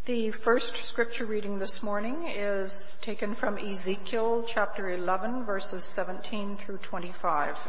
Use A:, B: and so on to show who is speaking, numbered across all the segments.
A: The first scripture reading this morning is taken from Ezekiel chapter 11, verses 17 through 25.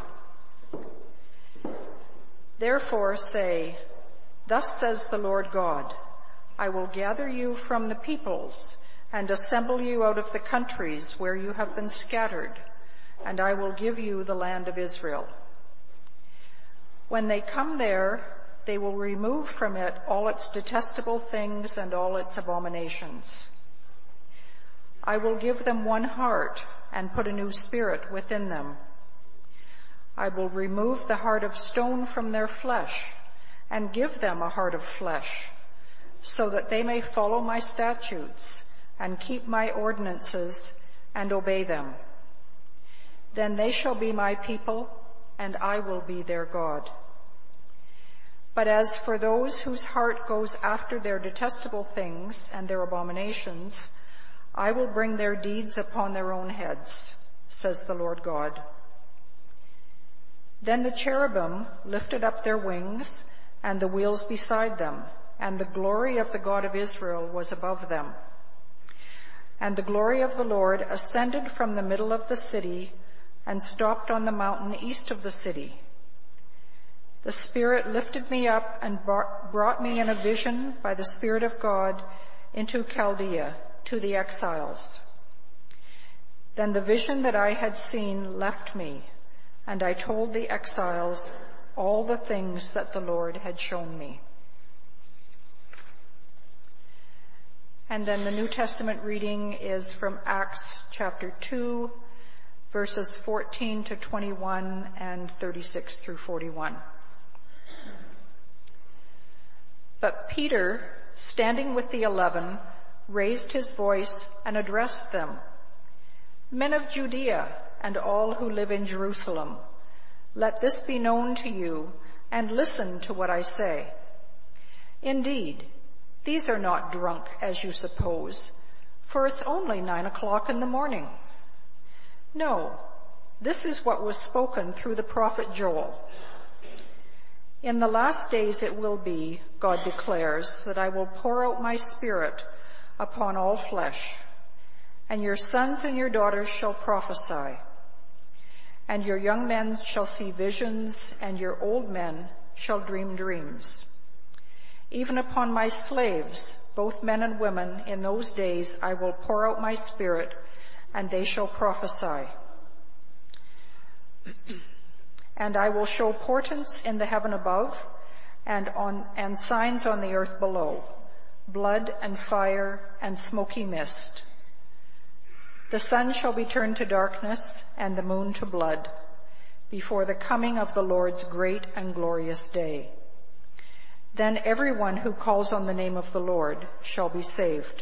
A: Therefore say, Thus says the Lord God, I will gather you from the peoples and assemble you out of the countries where you have been scattered, and I will give you the land of Israel. When they come there, they will remove from it all its detestable things and all its abominations. I will give them one heart and put a new spirit within them. I will remove the heart of stone from their flesh and give them a heart of flesh, so that they may follow my statutes and keep my ordinances and obey them. Then they shall be my people, and I will be their God. But as for those whose heart goes after their detestable things and their abominations, I will bring their deeds upon their own heads, says the Lord God. Then the cherubim lifted up their wings, and the wheels beside them, and the glory of the God of Israel was above them. And the glory of the Lord ascended from the middle of the city and stopped on the mountain east of the city. The Spirit lifted me up and brought me in a vision by the Spirit of God into Chaldea, to the exiles. Then the vision that I had seen left me, and I told the exiles all the things that the Lord had shown me. And then the New Testament reading is from Acts chapter 2, verses 14 to 21 and 36 through 41. But Peter, standing with the 11, raised his voice and addressed them. Men of Judea and all who live in Jerusalem, let this be known to you, and listen to what I say. Indeed, these are not drunk as you suppose, for it's only 9:00 in the morning. No, this is what was spoken through the prophet Joel. In the last days it will be, God declares, that I will pour out my Spirit upon all flesh, and your sons and your daughters shall prophesy, and your young men shall see visions, and your old men shall dream dreams. Even upon my slaves, both men and women, in those days I will pour out my Spirit, and they shall prophesy. And I will show portents in the heaven above and signs on the earth below, blood and fire and smoky mist. The sun shall be turned to darkness and the moon to blood before the coming of the Lord's great and glorious day. Then everyone who calls on the name of the Lord shall be saved.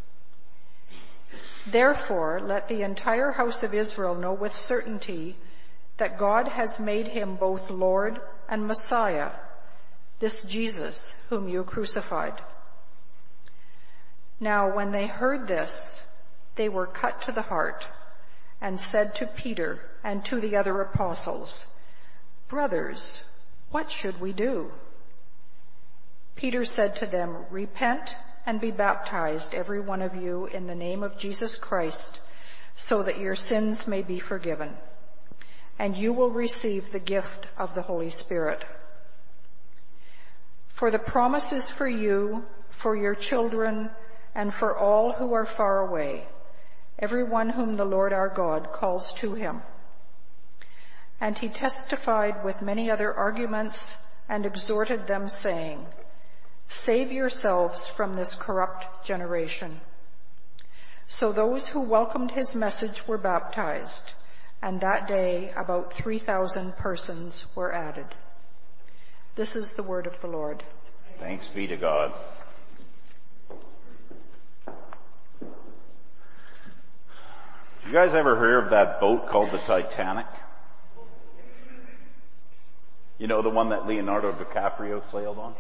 A: Therefore, let the entire house of Israel know with certainty that God has made him both Lord and Messiah, this Jesus whom you crucified. Now when they heard this, they were cut to the heart and said to Peter and to the other apostles, Brothers, what should we do? Peter said to them, Repent and be baptized, every one of you, in the name of Jesus Christ, so that your sins may be forgiven, and you will receive the gift of the Holy Spirit. For the promise is for you, for your children, and for all who are far away, everyone whom the Lord our God calls to him. And he testified with many other arguments and exhorted them, saying, Save yourselves from this corrupt generation. So those who welcomed his message were baptized, and that day about 3,000 persons were added. This is the word of the Lord.
B: Thanks be to God. You guys ever hear of that boat called the Titanic? You know, the one that Leonardo DiCaprio sailed on?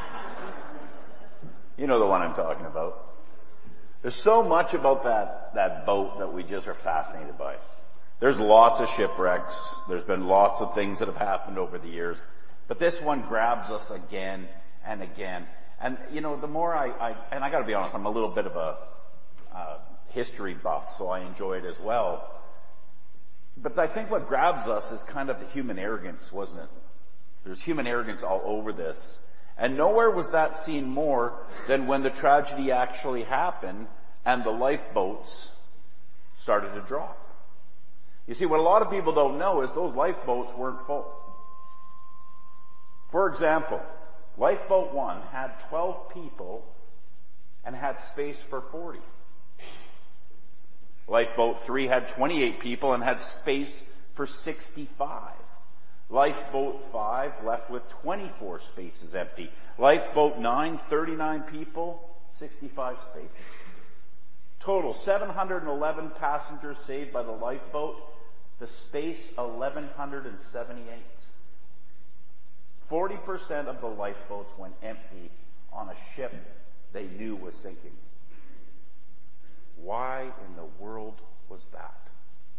B: You know the one I'm talking about. There's so much about that boat that we just are fascinated by. There's lots of shipwrecks. There's been lots of things that have happened over the years. But this one grabs us again and again. And the more and I gotta be honest, I'm a little bit of a history buff, so I enjoy it as well. But I think what grabs us is kind of the human arrogance, wasn't it? There's human arrogance all over this. And nowhere was that seen more than when the tragedy actually happened and the lifeboats started to drop. You see, what a lot of people don't know is those lifeboats weren't full. For example, Lifeboat 1 had 12 people and had space for 40. Lifeboat 3 had 28 people and had space for 65. Lifeboat 5 left with 24 spaces empty. Lifeboat 9, 39 people, 65 spaces. Total 711 passengers saved by the lifeboat. The space 1,178. 40% of the lifeboats went empty on a ship they knew was sinking. Why in the world was that?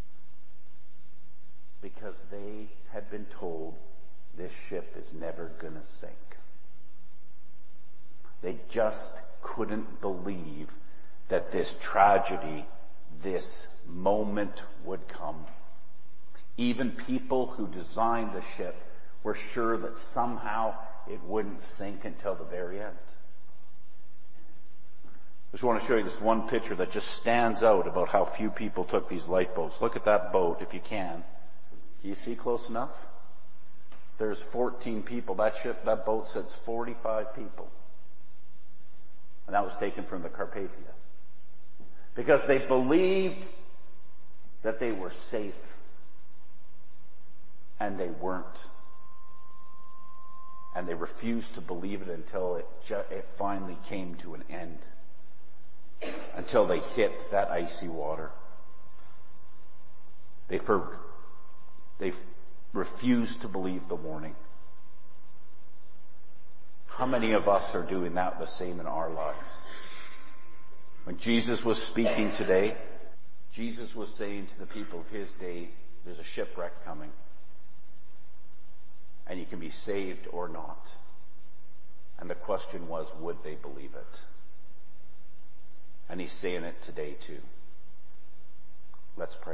B: Because they had been told this ship is never gonna sink. They just couldn't believe that this tragedy, this moment would come. Even people who designed the ship were sure that somehow it wouldn't sink until the very end. I just want to show you this one picture that just stands out about how few people took these lifeboats. Look at that boat if you can. Can you see close enough? There's 14 people. That boat sits 45 people. And that was taken from the Carpathia. Because they believed that they were safe. And they weren't. And they refused to believe it until it finally came to an end. Until they hit that icy water. They refused to believe the warning. How many of us are doing that the same in our lives? When Jesus was speaking today, Jesus was saying to the people of his day, there's a shipwreck coming. And you can be saved or not. And the question was, would they believe it? And he's saying it today too. Let's pray.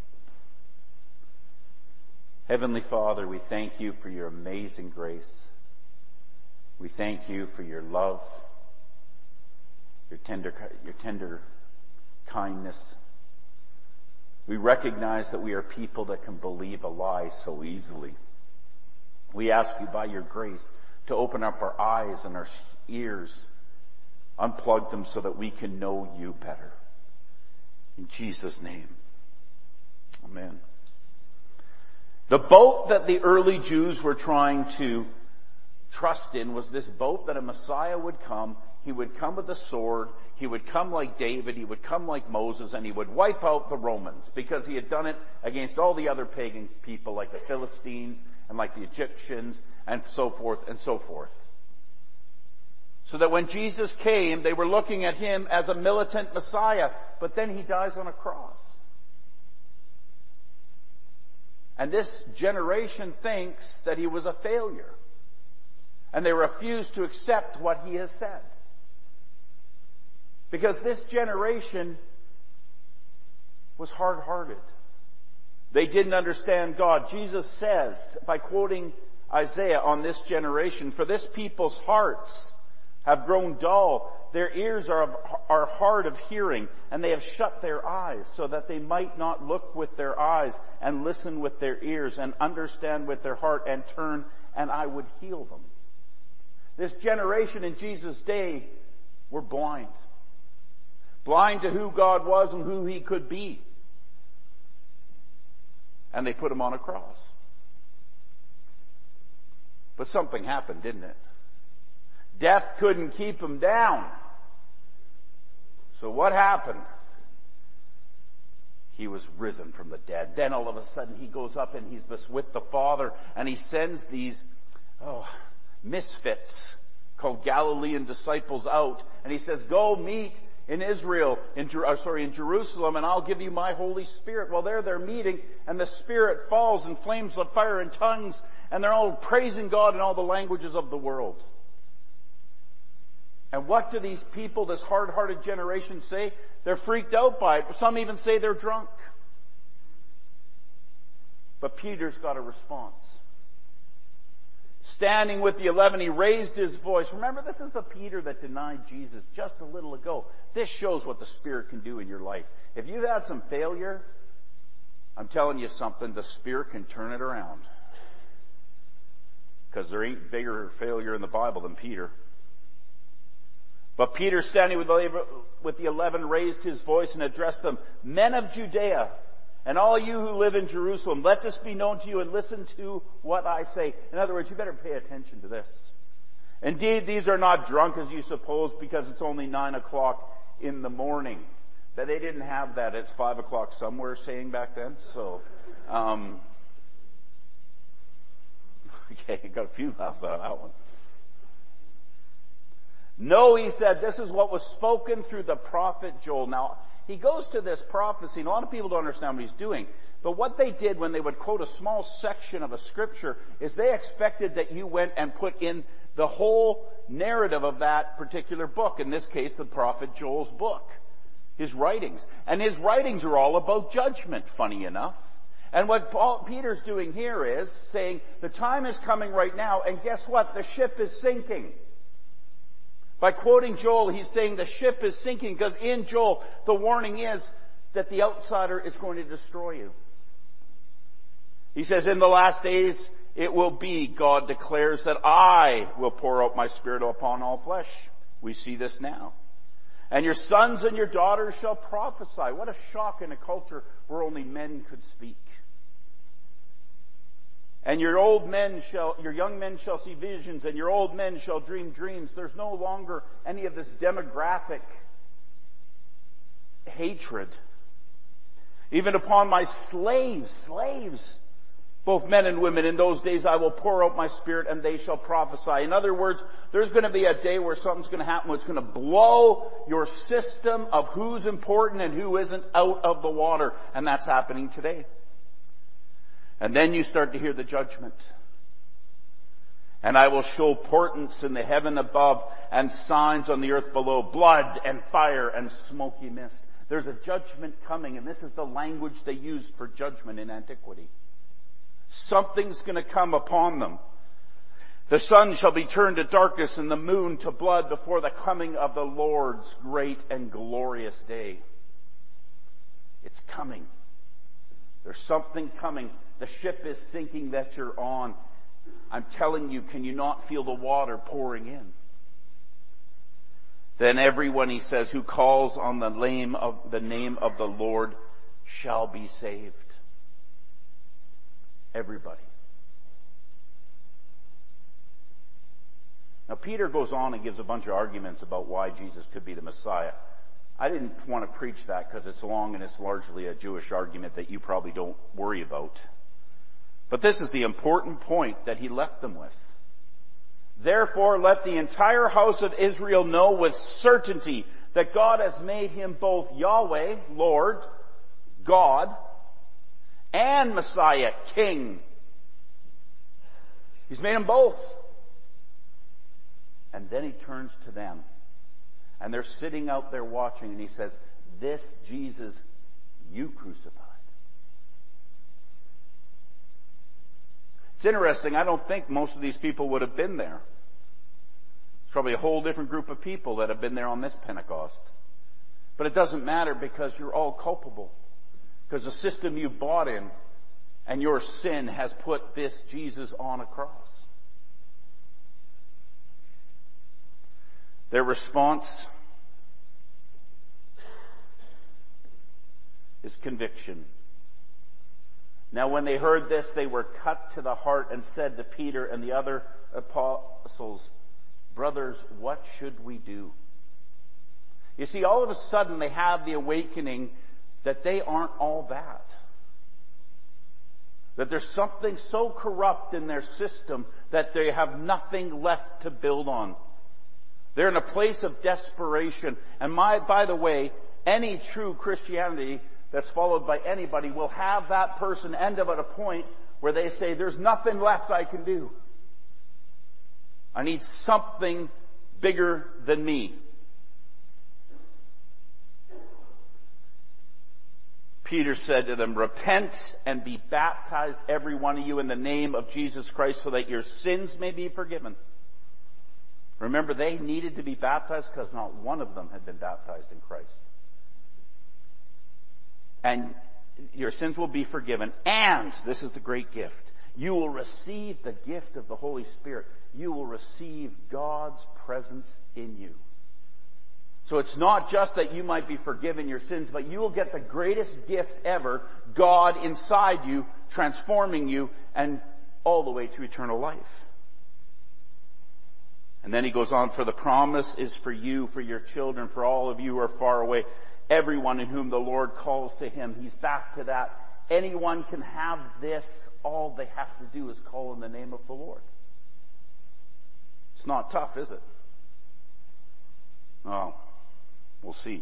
B: Heavenly Father, we thank you for your amazing grace. We thank you for your love, your tender kindness. We recognize that we are people that can believe a lie so easily. We ask you by your grace to open up our eyes and our ears, unplug them so that we can know you better. In Jesus' name, amen. The boat that the early Jews were trying to trust in was this boat that a Messiah would come. He would come with a sword. He would come like David. He would come like Moses, and he would wipe out the Romans because he had done it against all the other pagan people like the Philistines and like the Egyptians and so forth and so forth. So that when Jesus came, they were looking at him as a militant Messiah, but then he dies on a cross. And this generation thinks that he was a failure. And they refuse to accept what he has said. Because this generation was hard-hearted. They didn't understand God. Jesus says, by quoting Isaiah on this generation, for this people's hearts have grown dull. Their ears are hard of hearing, and they have shut their eyes so that they might not look with their eyes and listen with their ears and understand with their heart and turn, and I would heal them. This generation in Jesus' day were blind. Blind to who God was and who he could be. And they put him on a cross. But something happened, didn't it? Death couldn't keep him down. So what happened? He was risen from the dead. Then all of a sudden he goes up and he's with the Father, and he sends these misfits called Galilean disciples out, and he says, go meet in Israel, in Jerusalem, and I'll give you my Holy Spirit. Well, they're meeting, and the Spirit falls in flames of fire and tongues, and they're all praising God in all the languages of the world. And what do these people, this hard-hearted generation, say? They're freaked out by it. Some even say they're drunk. But Peter's got a response. Standing with the 11, he raised his voice. Remember, this is the Peter that denied Jesus just a little ago. This shows what the Spirit can do in your life. If you've had some failure, I'm telling you something, the Spirit can turn it around. Because there ain't bigger failure in the Bible than Peter. But Peter, standing with the 11, raised his voice and addressed them, "Men of Judea, and all you who live in Jerusalem, let this be known to you and listen to what I say." In other words, you better pay attention to this. "Indeed, these are not drunk as you suppose, because it's only 9 o'clock in the morning." But they didn't have that. It's 5 o'clock somewhere saying back then. So, okay, got a few laughs out of that one. "No," he said, "this is what was spoken through the prophet Joel." Now, he goes to this prophecy, and a lot of people don't understand what he's doing. But what they did when they would quote a small section of a scripture is they expected that you went and put in the whole narrative of that particular book. In this case, the prophet Joel's book. His writings. And his writings are all about judgment, funny enough. And what Peter's doing here is saying, the time is coming right now, and guess what? The ship is sinking. By quoting Joel, he's saying the ship is sinking because in Joel, the warning is that the outsider is going to destroy you. He says, "In the last days it will be, God declares, that I will pour out my Spirit upon all flesh." We see this now. "And your sons and your daughters shall prophesy." What a shock in a culture where only men could speak. "And your young men shall see visions, and your old men shall dream dreams." There's no longer any of this demographic hatred. "Even upon my slaves, both men and women, in those days I will pour out my Spirit, and they shall prophesy." In other words, there's going to be a day where something's going to happen where it's going to blow your system of who's important and who isn't out of the water. And that's happening today. And then you start to hear the judgment. "And I will show portents in the heaven above and signs on the earth below, blood and fire and smoky mist." There's a judgment coming, and this is the language they used for judgment in antiquity. Something's going to come upon them. "The sun shall be turned to darkness and the moon to blood before the coming of the Lord's great and glorious day." It's coming. There's something coming. The ship is sinking that you're on. I'm telling you, can you not feel the water pouring in? "Then everyone," he says, "who calls on the name of the Lord shall be saved." Everybody. Now Peter goes on and gives a bunch of arguments about why Jesus could be the Messiah. I didn't want to preach that because it's long and it's largely a Jewish argument that you probably don't worry about. But this is the important point that he left them with. "Therefore let the entire house of Israel know with certainty that God has made him both Yahweh, Lord, God, and Messiah, King." He's made them both. And then he turns to them. And they're sitting out there watching, and he says, "This Jesus you crucified." It's interesting, I don't think most of these people would have been there. It's probably a whole different group of people that have been there on this Pentecost. But it doesn't matter because you're all culpable. Because the system you bought in and your sin has put this Jesus on a cross. Their response is conviction. "Now when they heard this, they were cut to the heart and said to Peter and the other apostles, 'Brothers, what should we do?'" You see, all of a sudden they have the awakening that they aren't all that. That there's something so corrupt in their system that they have nothing left to build on. They're in a place of desperation. And by the way, any true Christianity that's followed by anybody will have that person end up at a point where they say, "There's nothing left I can do. I need something bigger than me. Peter said to them, repent and be baptized, every one of you, in the name of Jesus Christ, so that your sins may be forgiven. Remember, they needed to be baptized because not one of them had been baptized in Christ. And your sins will be forgiven. And, this is the great gift, you will receive the gift of the Holy Spirit. You will receive God's presence in you. So it's not just that you might be forgiven your sins, but you will get the greatest gift ever, God inside you, transforming you, and all the way to eternal life. And then he goes on, for the promise is for you, for your children, for all of you who are far away, everyone in whom the Lord calls to him. He's back to that. Anyone can have this. All they have to do is call in the name of the Lord. It's not tough, is it? Oh, we'll see.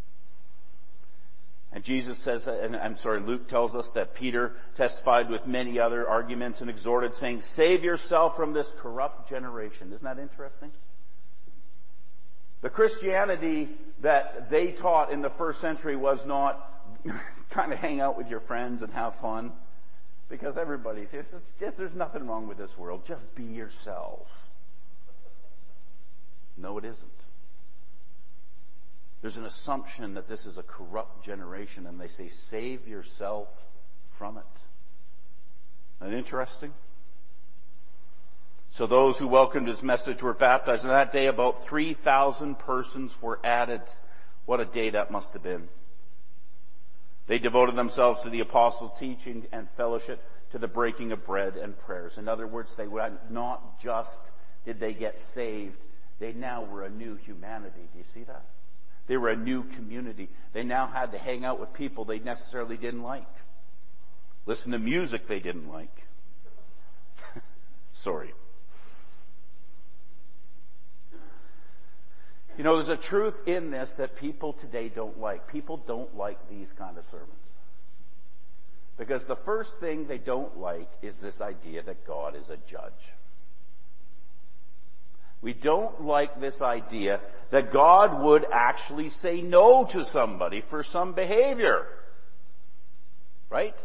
B: And Jesus says, Luke tells us that Peter testified with many other arguments and exhorted, saying, save yourself from this corrupt generation. Isn't that interesting? The Christianity that they taught in the first century was not kind of hang out with your friends and have fun, because everybody's here. There's nothing wrong with this world. Just be yourselves. No, it isn't. There's an assumption that this is a corrupt generation, and they say, save yourself from it. Isn't that interesting? So those who welcomed his message were baptized. And that day about 3,000 persons were added. What a day that must have been. They devoted themselves to the apostles' teaching and fellowship, to the breaking of bread and prayers. In other words, they were not just did they get saved, they now were a new humanity. Do you see that? They were a new community. They now had to hang out with people they necessarily didn't like. Listen to music they didn't like. Sorry. You know, there's a truth in this that people today don't like. People don't like these kind of sermons. Because the first thing they don't like is this idea that God is a judge. We don't like this idea that God would actually say no to somebody for some behavior. Right?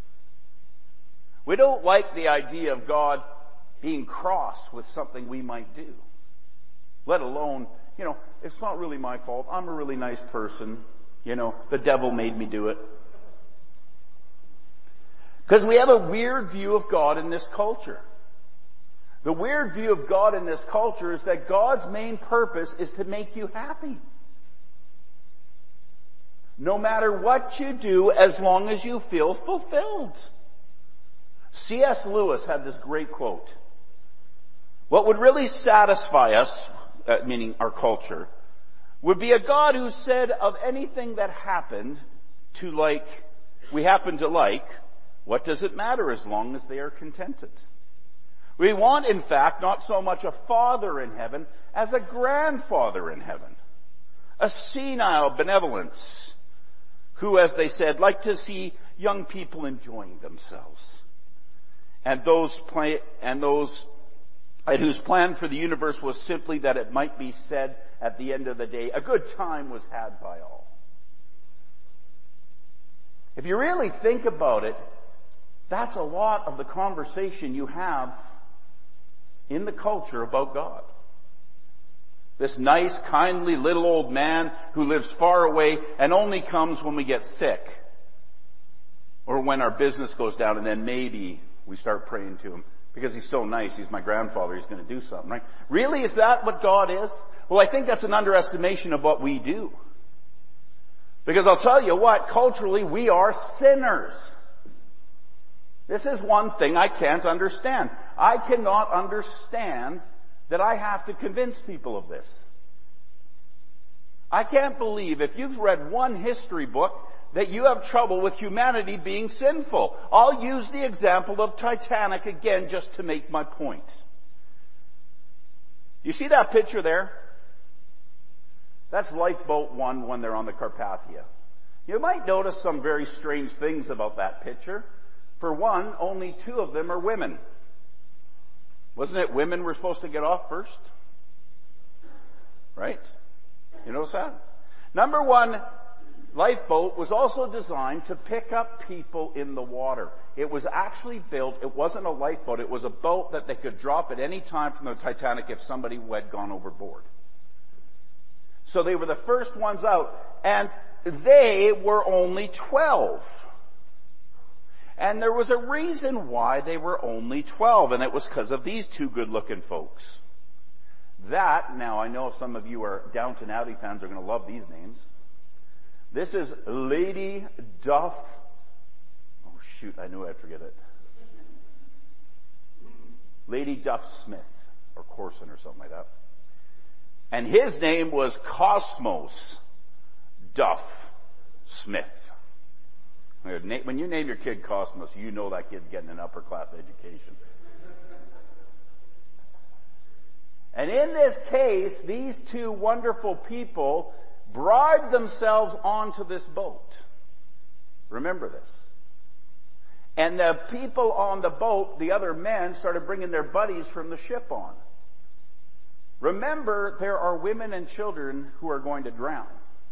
B: We don't like the idea of God being cross with something we might do. Let alone, it's not really my fault. I'm a really nice person. The devil made me do it. Because we have a weird view of God in this culture. The weird view of God in this culture is that God's main purpose is to make you happy. No matter what you do, as long as you feel fulfilled. C.S. Lewis had this great quote. What would really satisfy us, meaning our culture, would be a God who said of anything that happened we happen to like, what does it matter as long as they are contented? We want, in fact, not so much a father in heaven as a grandfather in heaven. A senile benevolence who, as they said, like to see young people enjoying themselves. And whose plan for the universe was simply that it might be said at the end of the day, a good time was had by all. If you really think about it, that's a lot of the conversation you have in the culture about God. This nice, kindly little old man who lives far away and only comes when we get sick or when our business goes down, and then maybe we start praying to him because he's so nice, he's my grandfather, he's going to do something, right? Really, is that what God is? Well, I think that's an underestimation of what we do. Because I'll tell you what, culturally we are sinners. This is one thing I can't understand. I cannot understand that I have to convince people of this. I can't believe if you've read one history book that you have trouble with humanity being sinful. I'll use the example of Titanic again just to make my point. You see that picture there? That's Lifeboat 1 when they're on the Carpathia. You might notice some very strange things about that picture. For one, only 2 of them are women. Wasn't it women were supposed to get off first? Right? You notice that? Number one, lifeboat was also designed to pick up people in the water. It was actually built, it wasn't a lifeboat, it was a boat that they could drop at any time from the Titanic if somebody had gone overboard. So they were the first ones out, and they were only 12. And there was a reason why they were only 12, and it was because of these two good-looking folks. Now I know some of you are Downton Abbey fans are going to love these names. This is Lady Duff. Oh shoot, I knew I'd forget it. Lady Duff Smith, or Corson or something like that. And his name was Cosmos Duff Smith. When you name your kid Cosmos, you know that kid's getting an upper class education. And in this case, these two wonderful people bribed themselves onto this boat. Remember this. And the people on the boat, the other men, started bringing their buddies from the ship on. Remember, there are women and children who are going to drown.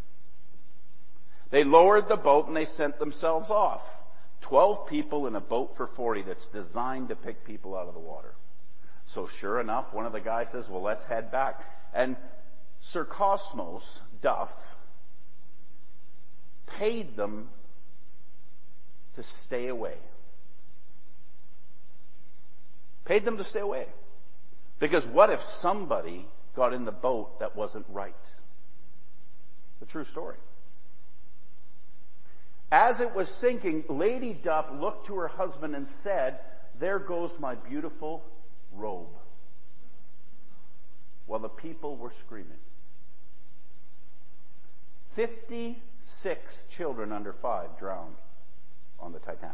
B: They lowered the boat and they sent themselves off. 12 people in a boat for 40 that's designed to pick people out of the water. So sure enough, one of the guys says, well, let's head back. And Sir Cosmos Duff paid them to stay away. Paid them to stay away. Because what if somebody got in the boat that wasn't right? The true story. As it was sinking, Lady Duff looked to her husband and said, there goes my beautiful robe. While the people were screaming. 56 children under 5 drowned on the Titanic.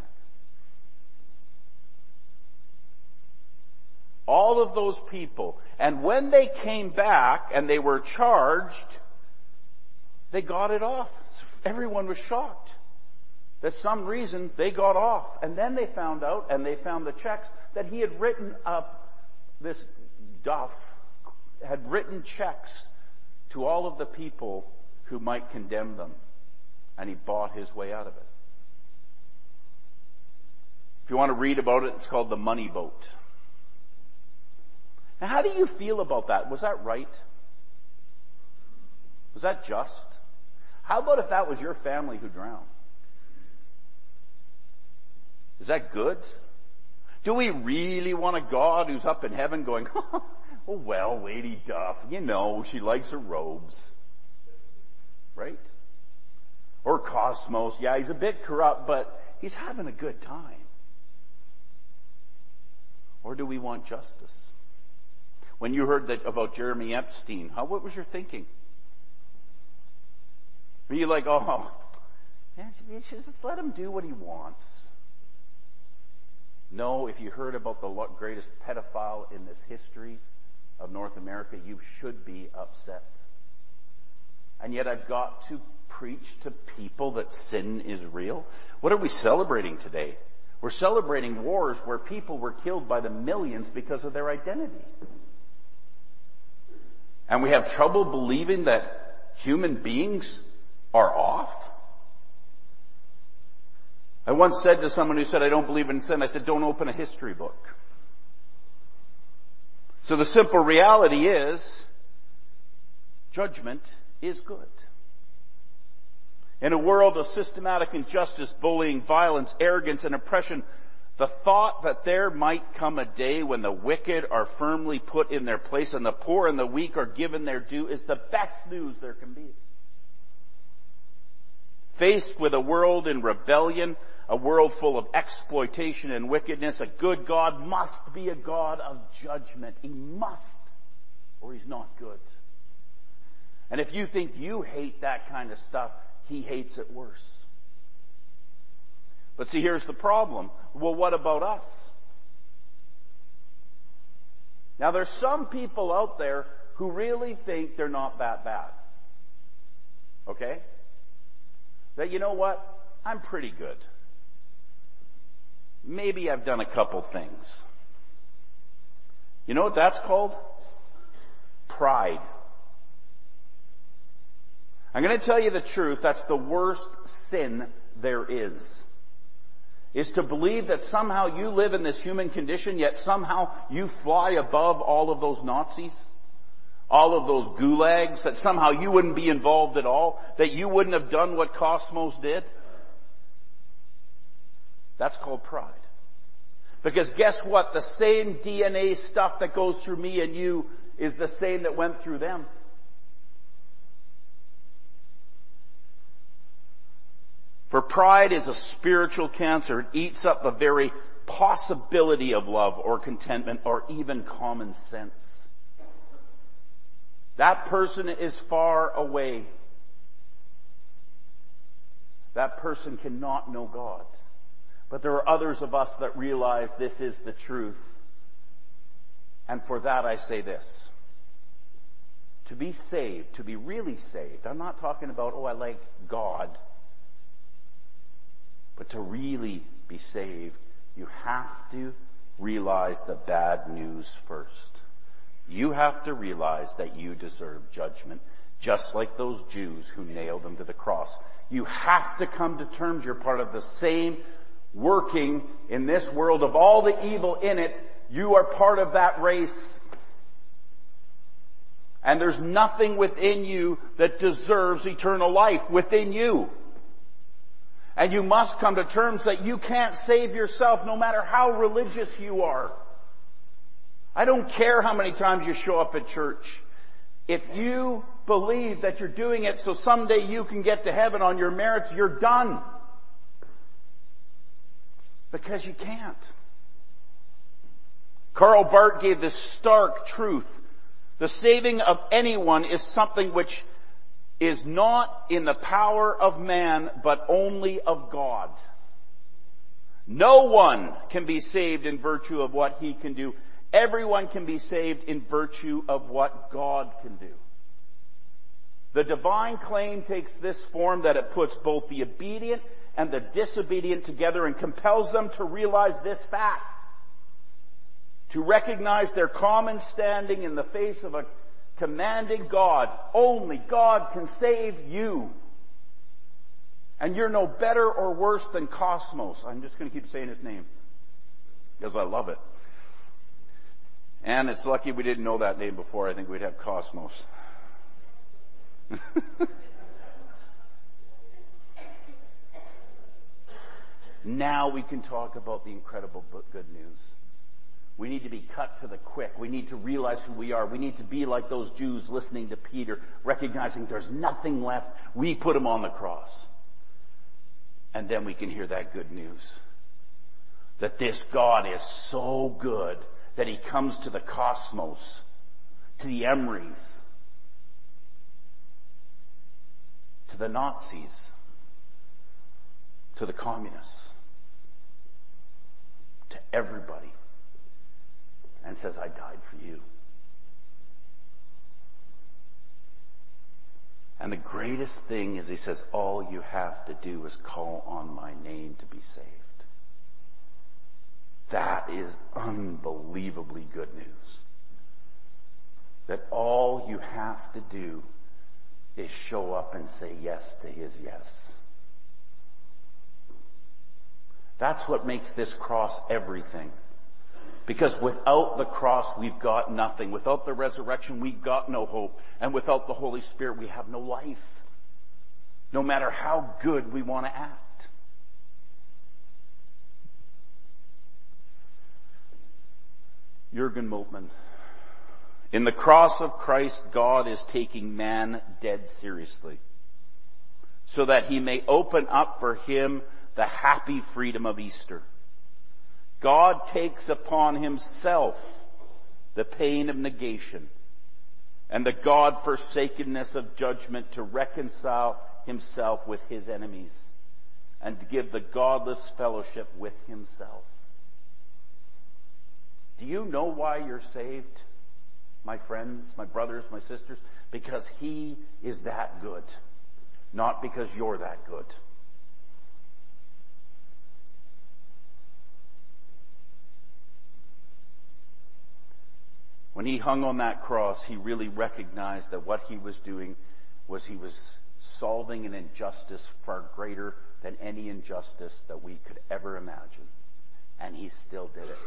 B: All of those people. And when they came back and they were charged, they got it off. Everyone was shocked. That some reason they got off. And then they found out, and they found the checks, that he had written up, this Duff had written checks to all of the people who might condemn them. And he bought his way out of it. If you want to read about it, it's called The Money Boat. Now, how do you feel about that? Was that right? Was that just? How about if that was your family who drowned? Is that good? Do we really want a God who's up in heaven going, oh well, Lady Duff, you know, she likes her robes. Right? Or Cosmos, yeah, he's a bit corrupt, but he's having a good time. Or do we want justice? When you heard about Jeremy Epstein, what was your thinking? Were you like, oh, yeah, just let him do what he wants? No, if you heard about the greatest pedophile in this history of North America, you should be upset. And yet I've got to preach to people that sin is real. What are we celebrating today? We're celebrating wars where people were killed by the millions because of their identity. And we have trouble believing that human beings are off? I once said to someone who said, I don't believe in sin, I said, don't open a history book. So the simple reality is, judgment is good. In a world of systematic injustice, bullying, violence, arrogance, and oppression, the thought that there might come a day when the wicked are firmly put in their place and the poor and the weak are given their due is the best news there can be. Faced with a world in rebellion, a world full of exploitation and wickedness, a good God must be a God of judgment. He must, or he's not good. And if you think you hate that kind of stuff, he hates it worse. But see, here's the problem. Well, what about us? Now, there's some people out there who really think they're not that bad. Okay? That, you know what? I'm pretty good. Maybe I've done a couple things. You know what that's called? Pride. I'm going to tell you the truth. That's the worst sin there is to believe that somehow you live in this human condition, yet somehow you fly above all of those Nazis, all of those gulags, that somehow you wouldn't be involved at all, that you wouldn't have done what Cosmos did. That's called pride. Because guess what? The same DNA stuff that goes through me and you is the same that went through them. For pride is a spiritual cancer. It eats up the very possibility of love or contentment or even common sense. That person is far away. That person cannot know God. But there are others of us that realize this is the truth. And for that I say this. To be saved, to be really saved, I'm not talking about, I like God. But to really be saved, you have to realize the bad news first. You have to realize that you deserve judgment, just like those Jews who nailed him to the cross. You have to come to terms you're part of the same working in this world of all the evil in it. You are part of that race. And there's nothing within you that deserves eternal life within you. And you must come to terms that you can't save yourself no matter how religious you are. I don't care how many times you show up at church. If you believe that you're doing it so someday you can get to heaven on your merits, you're done. Because you can't. Karl Barth gave this stark truth. The saving of anyone is something which is not in the power of man, but only of God. No one can be saved in virtue of what he can do. Everyone can be saved in virtue of what God can do. The divine claim takes this form that it puts both the obedient and the disobedient together and compels them to realize this fact. To recognize their common standing in the face of a commanding God. Only God can save you. And you're no better or worse than Cosmos. I'm just going to keep saying his name because I love it. And it's lucky we didn't know that name before. I think we'd have Cosmos. Now we can talk about the incredible good news. We need to be cut to the quick. We need to realize who we are. We need to be like those Jews listening to Peter, recognizing there's nothing left. We put him on the cross. And then we can hear that good news. That this God is so good that he comes to the Cosmos, to the Emrys, to the Nazis, to the communists, to everybody. And says, I died for you. And the greatest thing is he says, all you have to do is call on my name to be saved. That is unbelievably good news. That all you have to do is show up and say yes to his yes. That's what makes this cross everything. Because without the cross, we've got nothing. Without the resurrection, we've got no hope. And without the Holy Spirit, we have no life. No matter how good we want to act. Jürgen Moltmann. In the cross of Christ, God is taking man dead seriously. So that he may open up for him the happy freedom of Easter. God takes upon himself the pain of negation and the God-forsakenness of judgment to reconcile himself with his enemies and to give the godless fellowship with himself. Do you know why you're saved, my friends, my brothers, my sisters? Because he is that good, not because you're that good. When he hung on that cross, he really recognized that what he was doing was he was solving an injustice far greater than any injustice that we could ever imagine. And he still did it.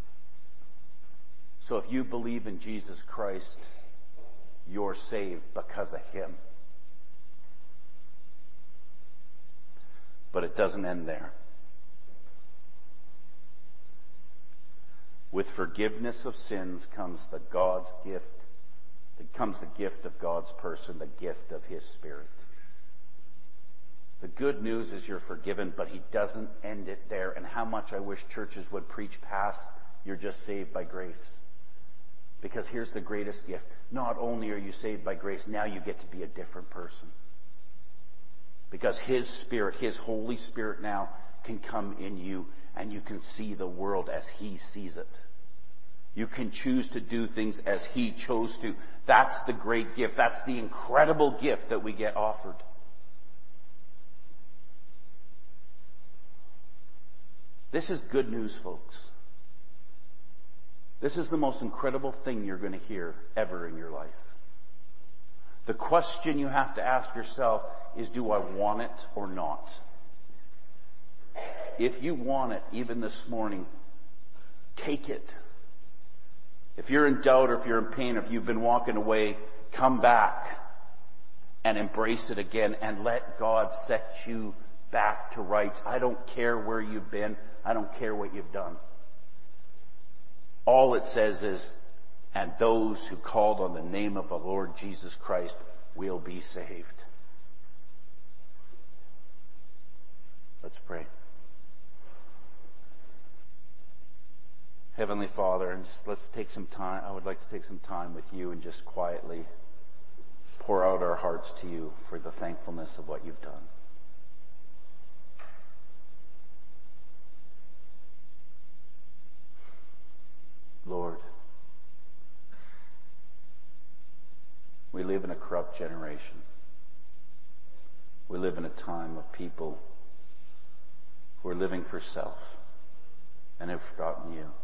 B: So if you believe in Jesus Christ, you're saved because of him. But it doesn't end there. With forgiveness of sins comes the God's gift. It comes the gift of God's person, the gift of his Spirit. The good news is you're forgiven, but he doesn't end it there. And how much I wish churches would preach past, you're just saved by grace. Because here's the greatest gift. Not only are you saved by grace, now you get to be a different person. Because his Spirit, his Holy Spirit now can come in you, and you can see the world as he sees it. You can choose to do things as he chose to. That's the great gift. That's the incredible gift that we get offered. This is good news, folks. This is the most incredible thing you're going to hear ever in your life. The question you have to ask yourself is, do I want it or not? If you want it, even this morning, take it. If you're in doubt or if you're in pain, if you've been walking away, come back and embrace it again and let God set you back to rights. I don't care where you've been. I don't care what you've done. All it says is, and those who called on the name of the Lord Jesus Christ will be saved. Let's pray. Heavenly Father, and just let's take some time. I would like to take some time with you and just quietly pour out our hearts to you for the thankfulness of what you've done. Lord, we live in a corrupt generation. We live in a time of people who are living for self and have forgotten you.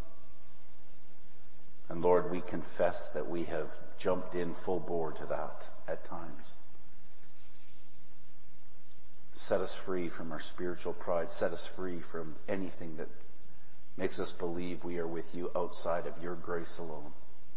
B: And Lord, we confess that we have jumped in full bore to that at times. Set us free from our spiritual pride. Set us free from anything that makes us believe we are with you outside of your grace alone.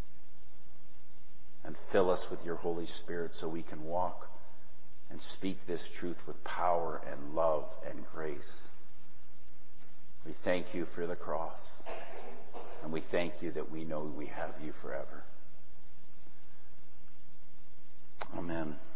B: And fill us with your Holy Spirit so we can walk and speak this truth with power and love and grace. We thank you for the cross. And we thank you that we know we have you forever. Amen.